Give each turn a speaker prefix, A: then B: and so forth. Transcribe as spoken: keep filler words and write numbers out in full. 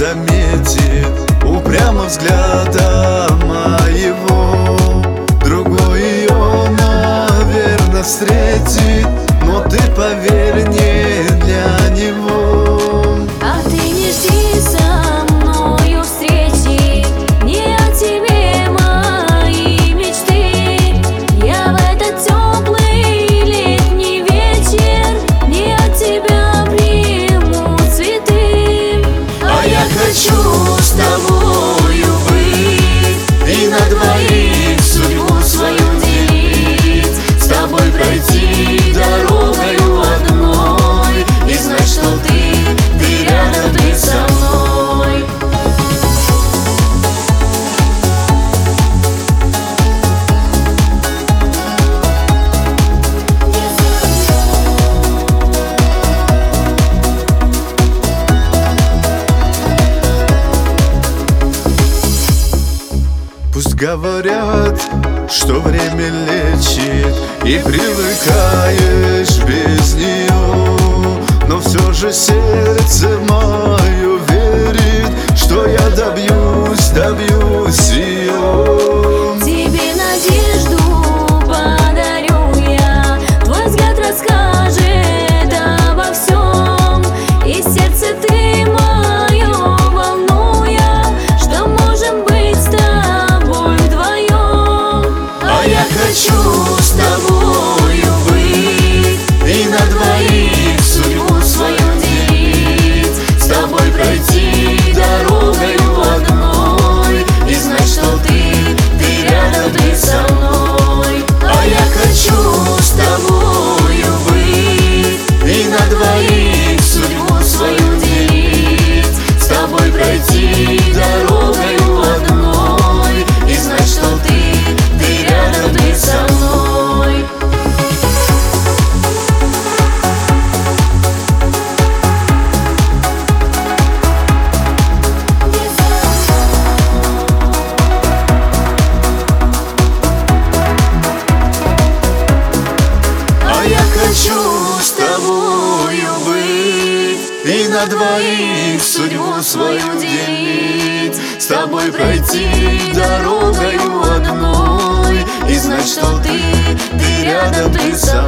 A: заметит упрямо взгляда моего. Другой ее, наверно, встретит, но ты поверь, не для него.
B: А ты не жди со мною встречи, не о тебе мои мечты. Я в этот теплый летний вечер не от тебя приму цветы.
A: А я хочу с тобою быть и на двоих судьбу свою делить, с тобой пройти дорогою одной и знать, что ты, ты рядом, ты со мной. Пусть говорят, что время лечит и привыкаешь без нее, но все же сердце мое верит, что я добьюсь, добьюсь ее.
B: Тебе надежду подарю я, твой взгляд расскажет обо всем, и сердце ты мое волнуя, что можем быть с тобой вдвоем.
A: А я хочу с тобою быть и на двоих судьбу свою делить, с тобой пройти дорогою одной и знать, что ты, ты рядом, ты со мной. А я хочу с тобою быть и на двоих судьбу свою делить, с тобой пройти дорогою одной и знать, что ты, ты рядом, ты со мной. А я хочу с тобою быть и на двоих судьбу свою делить, с тобой пройти дорогою одной и знать, что ты, ты рядом, ты со